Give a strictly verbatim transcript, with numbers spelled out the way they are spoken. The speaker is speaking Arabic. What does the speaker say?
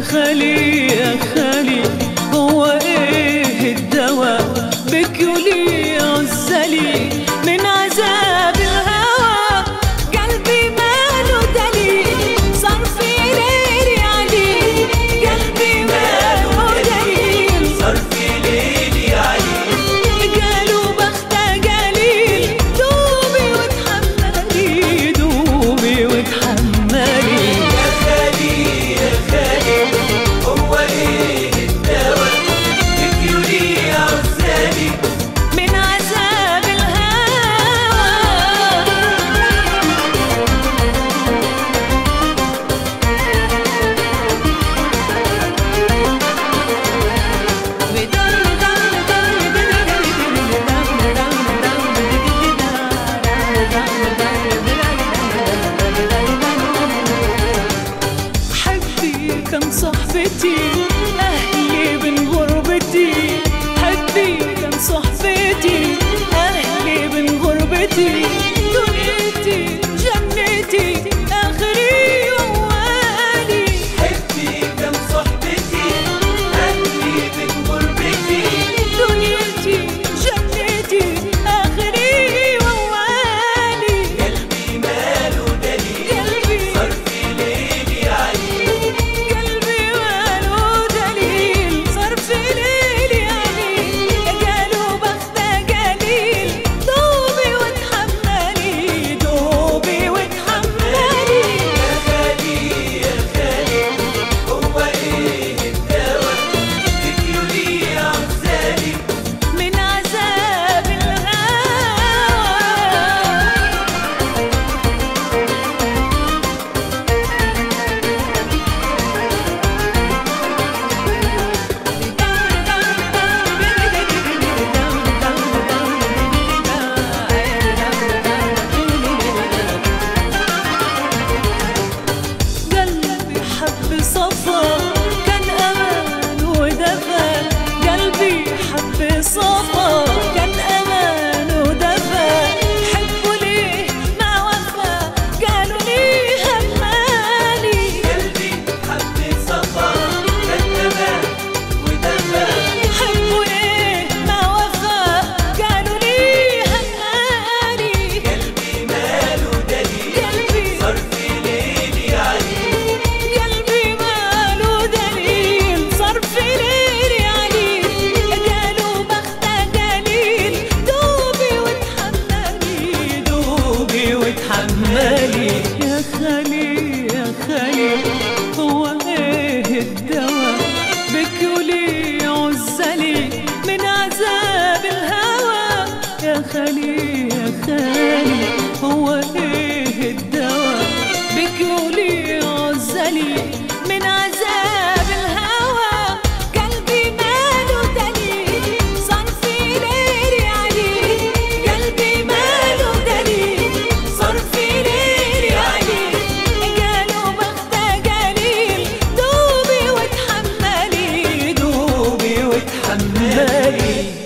خالي يا خالي، هو ايه الدواء بك ولي عزلي من عذاب الهوى؟ قلبي ماله دليل صار في ليلي عليه، قلبي ماله دليل صار في ليلي عليه. قالوا بخته قليل دوبي وتحملي دوبي وتحملي. يا خالي يا خالي هو ايه الدواء بك ولي عزلي من عذاب الهوى؟ حبي كم صحبتي أهلي من غربتي، حبي كم صحبتي أهلي من غربتي، دنيتي جنتي آخري وأولي. حبي كم صحبتي أهلي من غربتي، دنيتي جنتي آخري وأولي. قلبي ماله دليل قلبي صار في ليلي عليه. قلبي ماله دليل صار في ليلي عليه. قالوا بخته قليل دوبي وتحملي دوبي وتحملي. يا خالي يا خالي هو ايه الدواء بك ولي عزلي من عذاب الهوى. قلبي حب صفا كان أمان ودفى، قلبي حب صفا كان أمان ودفى، حبه ليه ما وفى قالوا ليه همالي. قلبي حب صفا كان أمان ودفى، حبه ليه ما وفى قالوا ليه همالي. قلبي ماله دليل قلبي صار في ليلي عليه. قلبي ماله دليل صار في ليلي عليه. قالوا بخته قليل دوبي وتحملي دوبي وتحملي. يا خالي يا خالي هو ايه الدواء بك ولي عزلي من عذاب الهوى؟ يا خالي يا خالي هو ايه الدواء بك ولي عزلي من عذاب الهوى؟ قلبي ماله دليل صار في ليلي عليه، قلبي ماله دليل صار في ليلي عليه. قالوا بخته قليل دوبي وتحملي دوبي وتحملي.